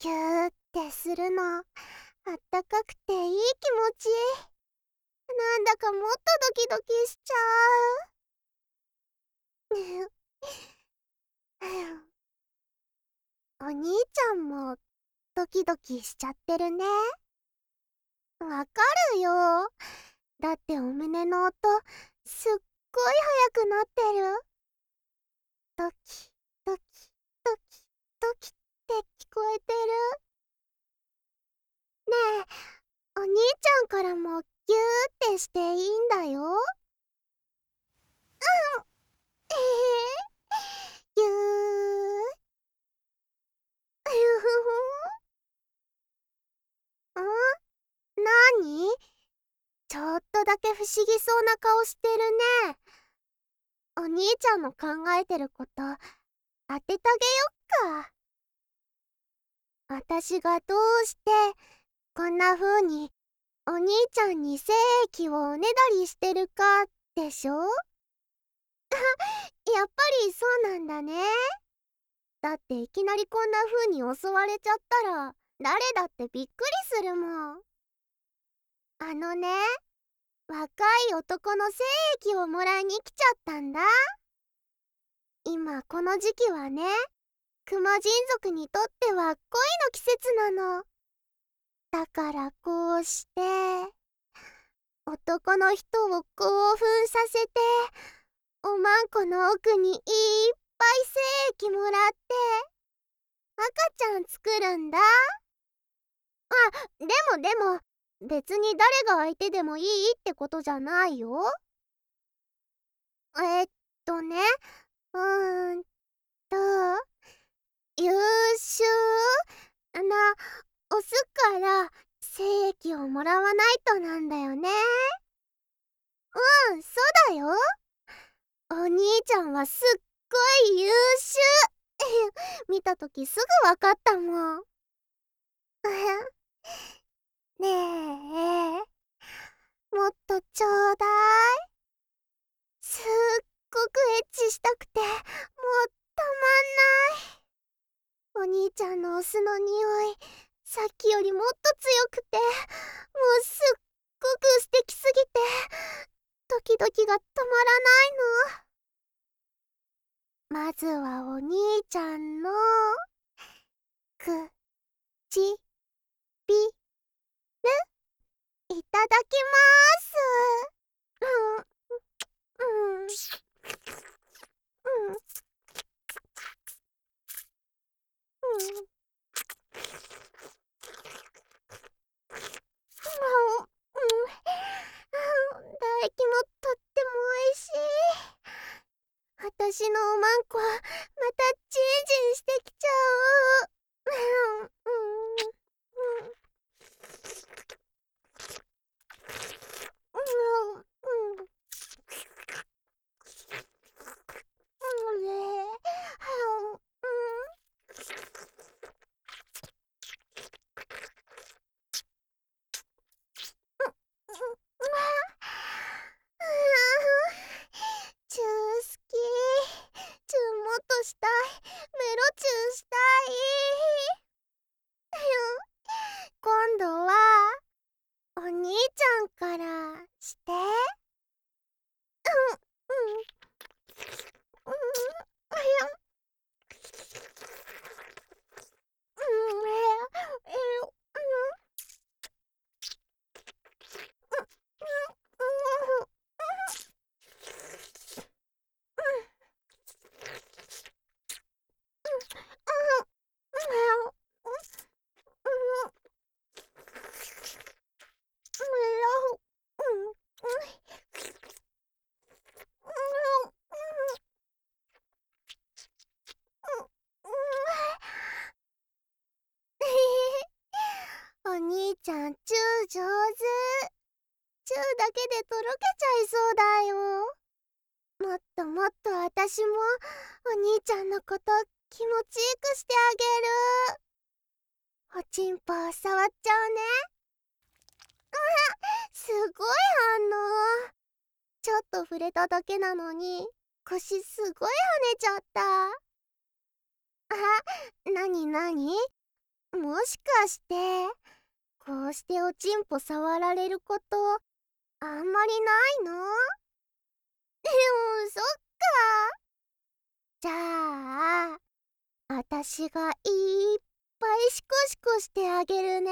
キューってするの、あったかくていい気持ち。なんだかもっとドキドキしちゃう。お兄ちゃんもドキドキしちゃってるね。わかるよ。だってお胸の音、すっごい速くなってる。ドキ、ドキ、ドキ、ドキって聞こえてる。ねえ、お兄ちゃんからもギューってしていいんだよ。えへへ、ぎゅー。ふふふん。なに？ちょっとだけ不思議そうな顔してるね。お兄ちゃんの考えてること当ててあげよっか。私がどうしてこんな風にお兄ちゃんに精液をおねだりしてるかでしょ？やっぱりそうなんだね。だっていきなりこんな風に襲われちゃったら誰だってびっくりするもん。あのね、若い男の精液をもらいに来ちゃったんだ。今この時期はね、クマ人族にとっては恋の季節なの。だからこうして男の人を興奮させて、おまんこの奥にいっぱい精液もらって赤ちゃん作るんだ。でも別に誰が相手でもいいってことじゃないよ。えっね、うーんと優秀なオスから精液をもらわないとなんだよね。うん、そうだよ。お兄ちゃんはすっごい優秀。見たときすぐわかったもん。ねえ、もっとちょうだい。すっごくエッチしたくて、もうたまんない。お兄ちゃんのオスの匂い、さっきよりもっと強くて、もうすっごく素敵すぎて、ドキドキが止まらないの。まずはお兄ちゃんのくちびる、いただきまーす。うんうんうんうん唾液もとってもおいしい。私のおまんこまたジンジンしてきちゃう。チュー好き。チューもっとしたい。メロチューしたい。今度はお兄ちゃんからして。お兄ちゃんチュー上手。チューだけでとろけちゃいそうだよ。もっともっと私もお兄ちゃんのこと気持ちよくしてあげる。おちんぽを触っちゃうね。すごい反応。ちょっと触れただけなのに腰すごい跳ねちゃった。なになに？ もしかしてこうしておちんぽ触られることあんまりないの？そっか。じゃああたしがいっぱいシコシコしてあげるね。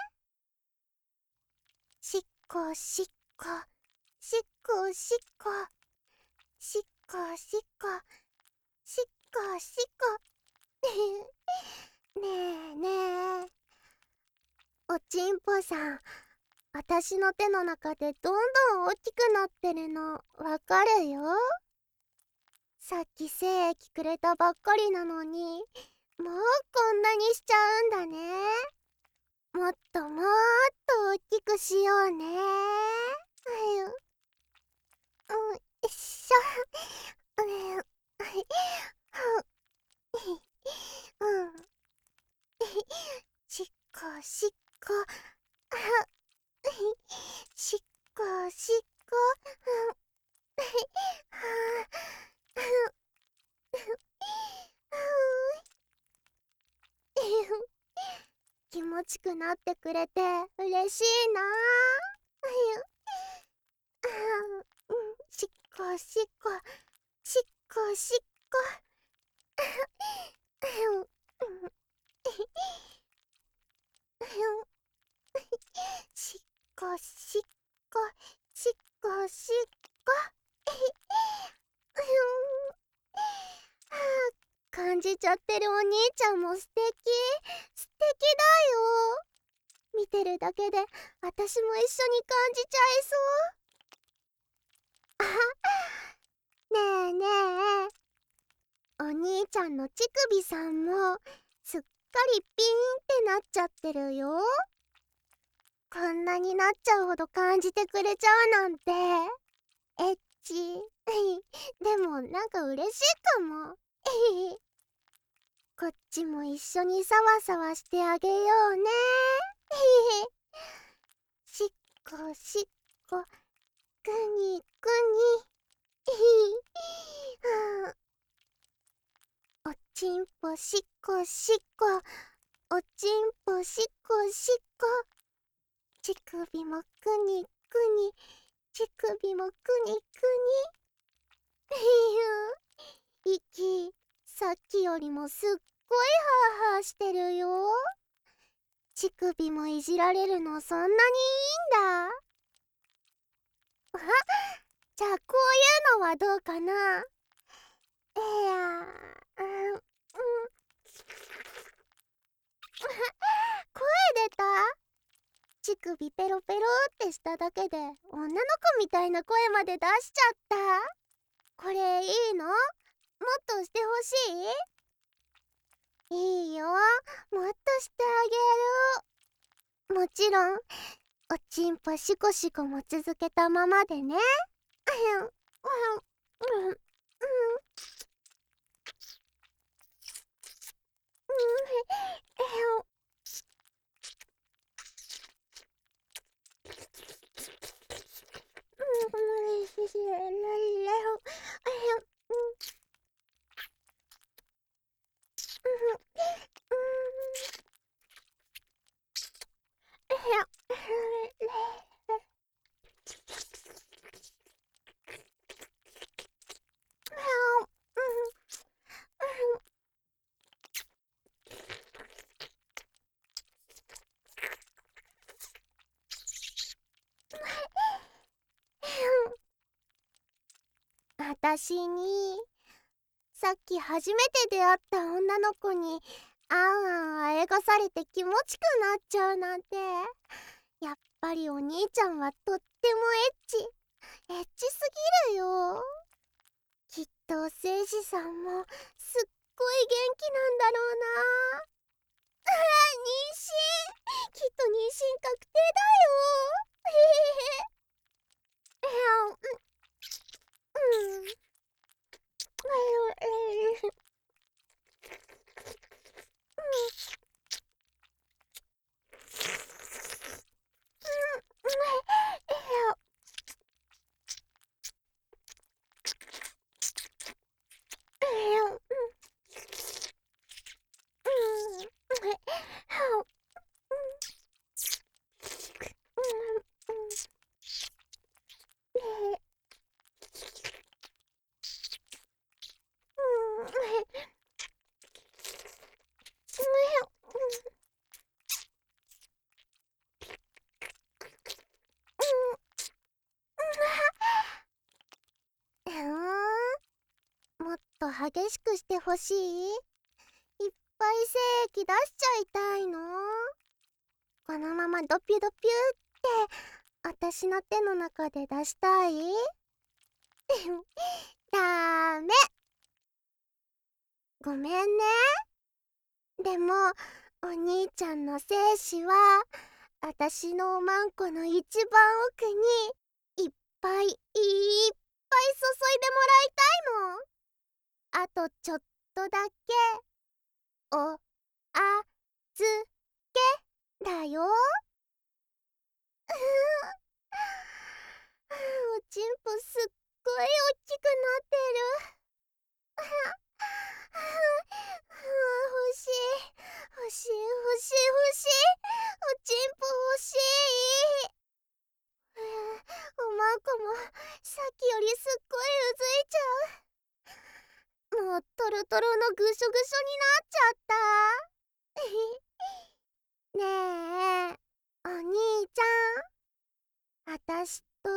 しっこしっこしっこしっこしっこしっこしっこしっこねえねえ、おちんぽさん、あたしの手の中でどんどん大きくなってるのわかるよ。さっき精液くれたばっかりなのにもうこんなにしちゃうんだね。もっともっと大きくしようね。よいしょ。しっこしっこしっこしっこ気持ちくなってくれて嬉しいな。しっこしっこしっこしっこしっこしっこしっこしっこ感じちゃってるお兄ちゃんも素敵素敵だよ。見てるだけで私も一緒に感じちゃいそう。ねえねえ、お兄ちゃんの乳首さんもすっかりピーンってなっちゃってるよ。こんなになっちゃうほど感じてくれちゃうなんてエッチでもなんか嬉しいかも。こっちも一緒にサワサワしてあげようね。しっこしっこくにくにおちんぽしっこしっこおちんぽしっこしっこ乳首もくにくに乳首もくにくに息さっきよりもすっごいハーハーしてるよ。乳首もいじられるのそんなにいいんだ。あ、じゃあこういうのはどうかな。声出た？乳首ペロペロってしただけで女の子みたいな声まで出しちゃった。これいいの？もっとしてほしい？いいよ、もっとしてあげる。もちろんおちんぽシコシコも続けたままでね。あたしにさっき初めて出会った女の子にあんあんあえがされて気持ちくなっちゃうなんて、やっぱりお兄ちゃんはとってもエッチすぎるよ。きっとせいじさんもすっごい元気なんだろうな。妊娠、きっと妊娠確定だよ。 と激しくしてほしい？いっぱい精液出しちゃいたいの？このままドピュドピュって私の手の中で出したい？ダメ。ごめんね。でもお兄ちゃんの精子は私のおまんこの一番奥にいっぱいいっぱい注いでもらいたいもん。あとちょっとだけおあずけだよ。おちんぽすっごいおっきくなってる。欲しい欲しい欲しい欲しい。おちんぽ欲しい。おまんこもさっきよりすっごいうずいちゃう。もうトロトロのぐしょぐしょになっちゃった。ねえお兄ちゃん、あたしと